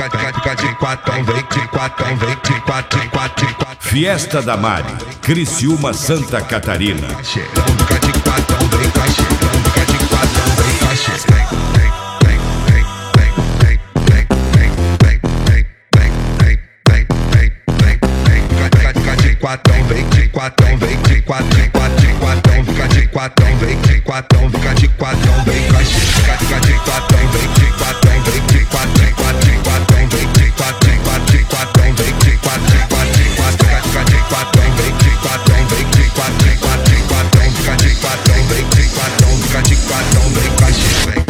fica de quatão, vem de quatão, vem de quatro, de quatro, de quatro. Fiesta da Mari, Criciúma, Santa Catarina. Fica de quatão, vem cachê, fica de quatão, vem cachê. Quatão, vem de quatão, vem de quatro, de quatro, de quatão, fica de quatão, vem de quatão, fica de quatão, vem cachê, fica de quatão, vem de quatão, vem de quatro, de quatro, de quatão, vem de quatro, de quatro, de quatão, vem de quatro, de quatro, de quatro, fica de quatão, vem de quatão, vem de quatro, de quatro, de quatão, fica de quatão, vem de quatão, fica de quatão, vem cachê.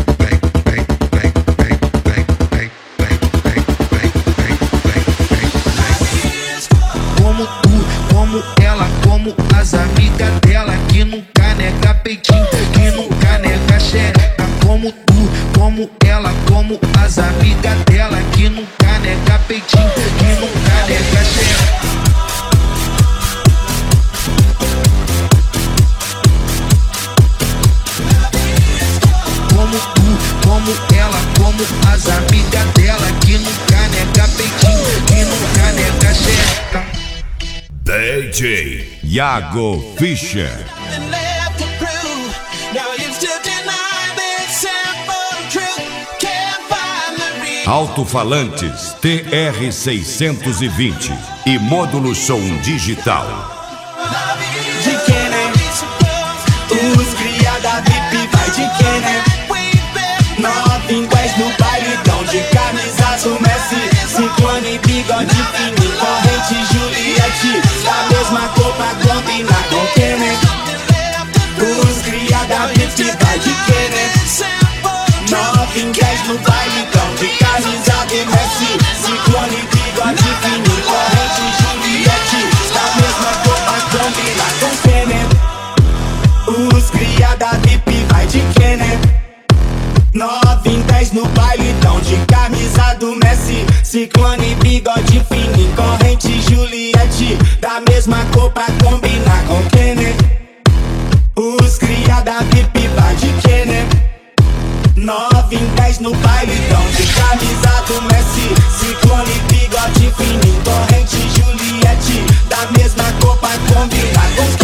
Como ela, como as amigas dela, que nunca nega peitinho, que nunca nega xereca. Como tu, como ela, como as amigas dela, que nunca nega peitinho, que nunca nega xereca. Como tu, como ela, como as amigas dela, que nunca nega peitinho, que nunca nega xereca. DJ Iago Fischer. Alto-falantes TR-620 e módulo som digital. De quem, né? Os criada VIP vai de quem, né? 9 em 10 no bailão de camisa do Messi, Ciclone, bigode fininho, corrente Juliette, da mesma roupa combinar com quem, né? Os criada VIP vai de quem, né? 9 em 10 no bailão de camisa do Messi, Ciclone, bigode fininho, corrente Juliette, da mesma roupa combinar com quem, né? Os criada VIP vai de quem, né? 9 em 10 no bailão de camisa do Messi, Ciclone, bigode fininho, corrente Juliette, da mesma cor pra combinar com quem, né? Os criada VIP vai de quem, né? 9 em 10 no bailão de camisa do Messi, Ciclone, bigode fininho, corrente Juliette, da mesma cor pra combinar com